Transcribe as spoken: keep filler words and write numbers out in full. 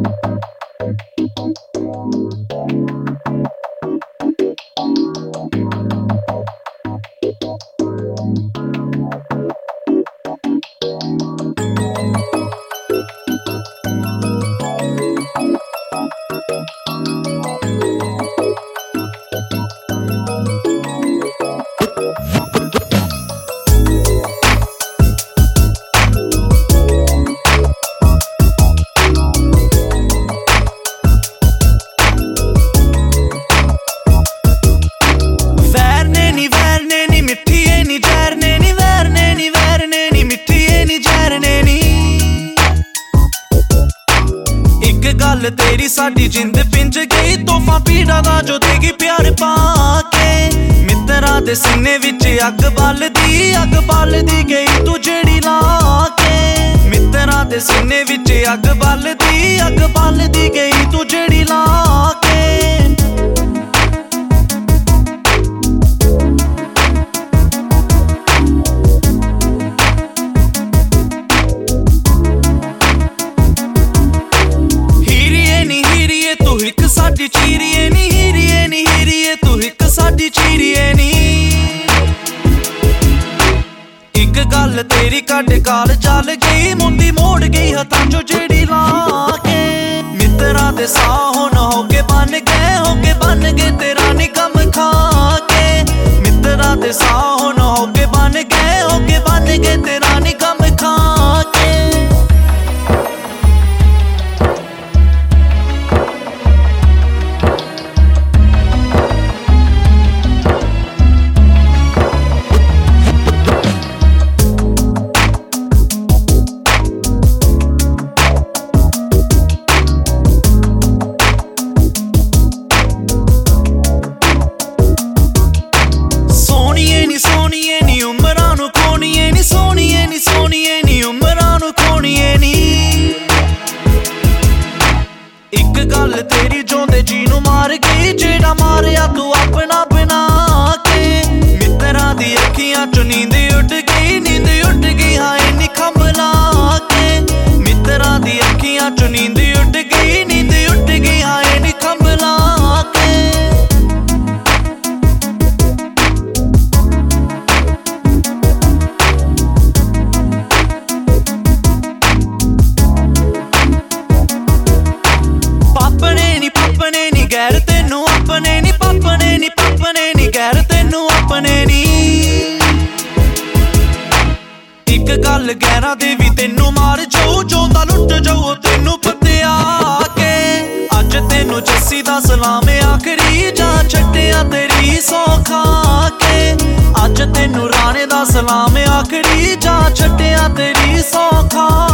तेरी साडी जिंद पिंज गई तोहफा पीड़ा दा जो देगी प्यार पाके मित्तरां दे सीने विच अग बलदी अग बलदी गई तू जेड़ी लाके मित्तरां दे सीने विच अग बलदी अग बलदी गई तू जेड़ी लाके साडी चीरिए नी हीरिए नी हीरिए तू हिक साडी चीरिए नी इक गल तेरी कट काल चल गई मुंडी मोड़ गई हथां चो जेड़ी लाके मित्तरां दे साह हुण होके बन गए होके बन गए तेरा निकम खाके मित्तरां दे साह हुण होके बन गए होके बन गए तेरा निकम खाके इक गल तेरी जोंदे जी नू मार गई जेड़ा मारिया तू अपना बना के मित्तरां दी अखियां चो नींद उड़ गई नींद उड़ गई हाय निखम ला के मित्तरां दी अखियां चो नींद उड़ गई नींद उड़ गई हाय निखम ला के गैर तेनू अपने नी पापने नी पापने नी गैर तेनू अपने नी इक गल गैरां दे वी तेनू मार जाऊ जोंदा लुट जाऊ तेनू पत्या के अज तेनू जस्सी दा सलाम आखरी जा छड्डिया तेरी सौ खा के अज तेनू राणे दा सलाम आखरी जा छड्डिया तेरी सौ खा